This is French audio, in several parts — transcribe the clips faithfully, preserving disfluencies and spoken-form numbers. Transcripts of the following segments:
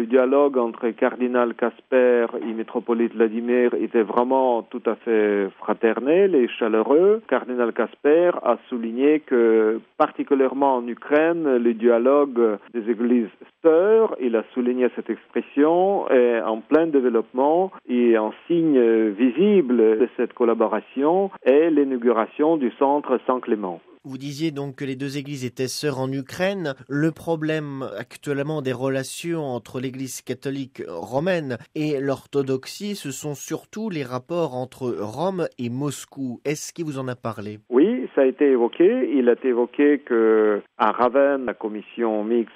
dialogue entre cardinal Casper et métropolite Vladimir était vraiment tout à fait fraternel et chaleureux. Cardinal Casper a souligné que, particulièrement en Ukraine, le dialogue des églises sœurs, il a souligné cette expression, est en plein développement et un signe visible de cette collaboration est l'inauguration du centre Saint-Clément. Vous disiez donc que les deux églises étaient sœurs en Ukraine. Le problème actuellement des relations entre l'église catholique romaine et l'orthodoxie, ce sont surtout les rapports entre Rome et Moscou. Est-ce qu'il vous en a parlé ? Oui, ça a été évoqué. Il a été évoqué que à Ravenne, la commission mixte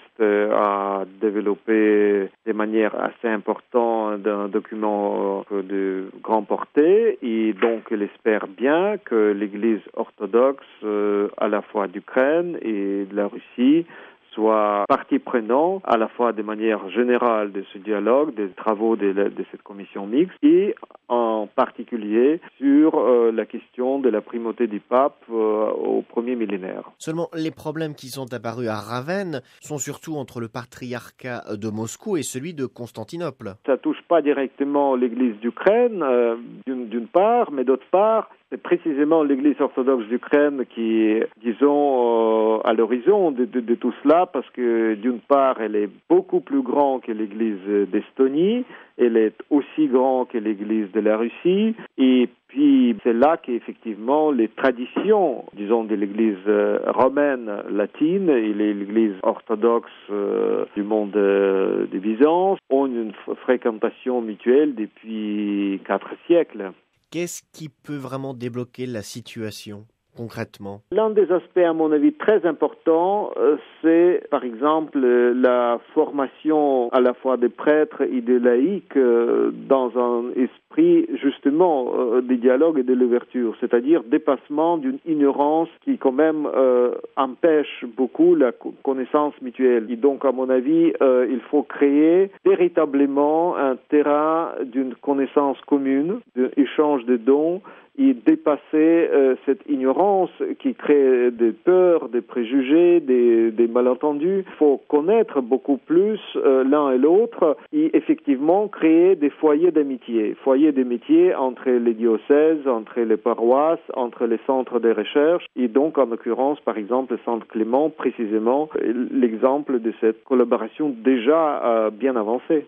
a développé de manière assez importante un document de grande portée et donc il espère bien que l'Église orthodoxe à la fois d'Ukraine et de la Russie soit partie prenante à la fois de manière générale de ce dialogue, des travaux de, la, de cette commission mixte et en particulier sur euh, la question de la primauté du pape euh, au premier millénaire. Seulement, les problèmes qui sont apparus à Ravenne sont surtout entre le patriarcat de Moscou et celui de Constantinople. Ça touche pas directement l'Église d'Ukraine, euh, d'une, d'une part, mais d'autre part, c'est précisément l'Église orthodoxe d'Ukraine qui est, disons, euh, à l'horizon de, de, de tout cela, parce que d'une part, elle est beaucoup plus grande que l'Église d'Estonie, elle est aussi grande que l'Église de la Russie, et puis c'est là qu'effectivement les traditions, disons, de l'Église romaine latine et l'Église orthodoxe euh, du monde euh, de Byzance ont une f- fréquentation mutuelle depuis quatre siècles. Qu'est-ce qui peut vraiment débloquer la situation concrètement ? L'un des aspects, à mon avis, très importants, euh, c'est, par exemple, euh, la formation à la fois des prêtres et des laïcs euh, dans un esprit, justement, euh, du dialogue et de l'ouverture, c'est-à-dire dépassement d'une ignorance qui, quand même, euh, empêche beaucoup la connaissance mutuelle. Et donc, à mon avis, euh, il faut créer véritablement un terrain d'une connaissance commune, d'un échange de dons, et dépasser euh, cette ignorance qui crée des peurs, des préjugés, des, des malentendus. Il faut connaître beaucoup plus euh, l'un et l'autre et effectivement créer des foyers d'amitié. Foyers d'amitié entre les diocèses, entre les paroisses, entre les centres de recherche et donc en l'occurrence par exemple Saint-Clément, précisément l'exemple de cette collaboration déjà euh, bien avancée.